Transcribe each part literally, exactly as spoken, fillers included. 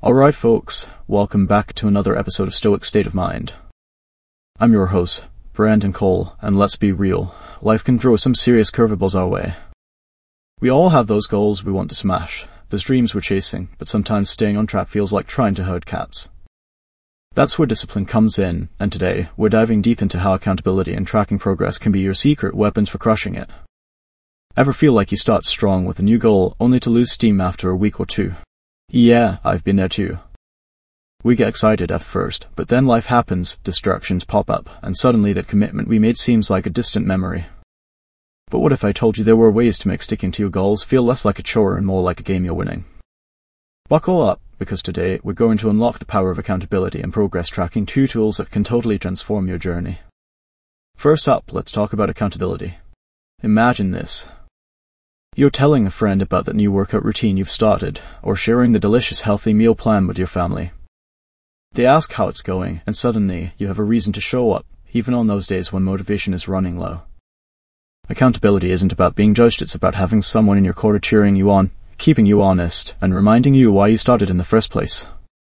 Alright folks, welcome back to another episode of Stoic State of Mind. I'm your host, Brandon Cole, and let's be real, life can throw some serious curveballs our way. We all have those goals we want to smash, those dreams we're chasing, but sometimes staying on track feels like trying to herd cats. That's where discipline comes in, and today, we're diving deep into how accountability and tracking progress can be your secret weapons for crushing it. Ever feel like you start strong with a new goal, only to lose steam after a week or two? Yeah, I've been there too. We get excited at first, but then life happens, distractions pop up, and suddenly that commitment we made seems like a distant memory. But what if I told you there were ways to make sticking to your goals feel less like a chore and more like a game you're winning? Buckle up, because today we're going to unlock the power of accountability and progress tracking, two tools that can totally transform your journey. First up, let's talk about accountability. Imagine this. You're telling a friend about that new workout routine you've started, or sharing the delicious healthy meal plan with your family. They ask how it's going, and suddenly you have a reason to show up, even on those days when motivation is running low. Accountability isn't about being judged, it's about having someone in your corner cheering you on, keeping you honest, and reminding you why you started in the first place.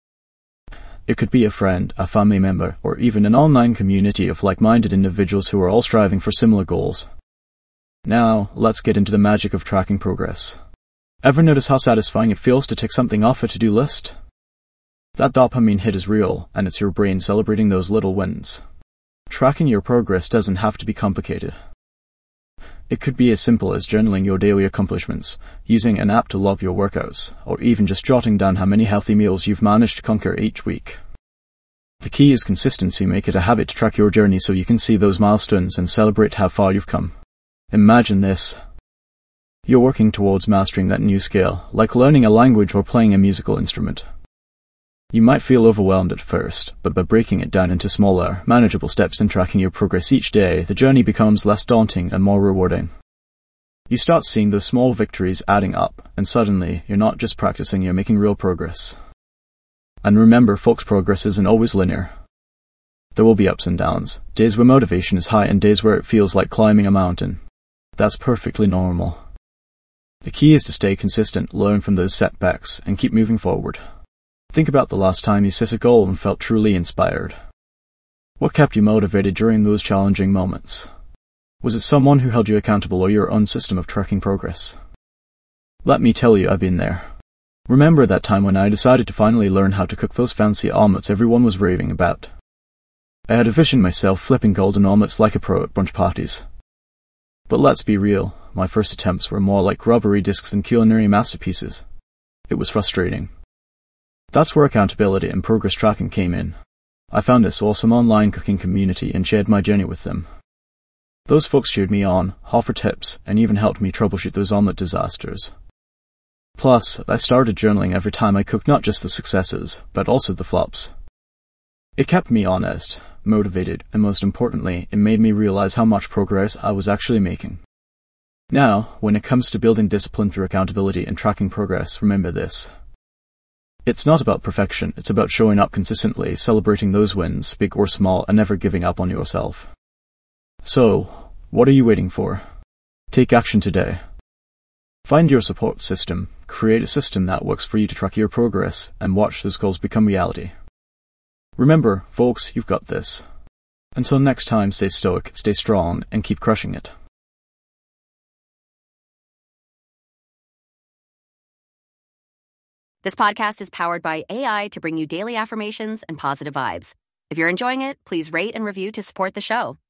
It could be a friend, a family member, or even an online community of like-minded individuals who are all striving for similar goals. Now, let's get into the magic of tracking progress. Ever notice how satisfying it feels to tick something off a to-do list? That dopamine hit is real, and it's your brain celebrating those little wins. Tracking your progress doesn't have to be complicated. It could be as simple as journaling your daily accomplishments, using an app to log your workouts, or even just jotting down how many healthy meals you've managed to conquer each week. The key is consistency. Make it a habit to track your journey so you can see those milestones and celebrate how far you've come. Imagine this. You're working towards mastering that new skill, like learning a language or playing a musical instrument. You might feel overwhelmed at first, but by breaking it down into smaller, manageable steps and tracking your progress each day, the journey becomes less daunting and more rewarding. You start seeing those small victories adding up, and suddenly, you're not just practicing, you're making real progress. And remember, folks, progress isn't always linear. There will be ups and downs, days where motivation is high and days where it feels like climbing a mountain. That's perfectly normal. The key is to stay consistent, learn from those setbacks, and keep moving forward. Think about the last time you set a goal and felt truly inspired. What kept you motivated during those challenging moments? Was it someone who held you accountable or your own system of tracking progress? Let me tell you, I've been there. Remember that time when I decided to finally learn how to cook those fancy omelets everyone was raving about? I had envisioned myself flipping golden omelets like a pro at brunch parties. But let's be real, my first attempts were more like rubbery discs than culinary masterpieces. It was frustrating. That's where accountability and progress tracking came in. I found this awesome online cooking community and shared my journey with them. Those folks cheered me on, offered tips, and even helped me troubleshoot those omelet disasters. Plus, I started journaling every time I cooked, not just the successes, but also the flops. It kept me honest, motivated, and most importantly, it made me realize how much progress I was actually making. Now, when it comes to building discipline through accountability and tracking progress, remember this. It's not about perfection, it's about showing up consistently, celebrating those wins, big or small, and never giving up on yourself. So, what are you waiting for? Take action today. Find your support system, create a system that works for you to track your progress, and watch those goals become reality. Remember, folks, you've got this. Until next time, stay stoic, stay strong, and keep crushing it. This podcast is powered by A I to bring you daily affirmations and positive vibes. If you're enjoying it, please rate and review to support the show.